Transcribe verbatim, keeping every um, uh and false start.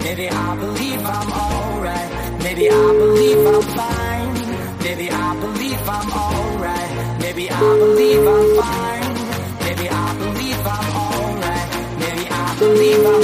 Maybe I believe I'm alright. Maybe I believe I'm fine. Maybe I believe I'm alright. Maybe I believe I'm fine. Maybe I believe I'm alright. Maybe I believe I'm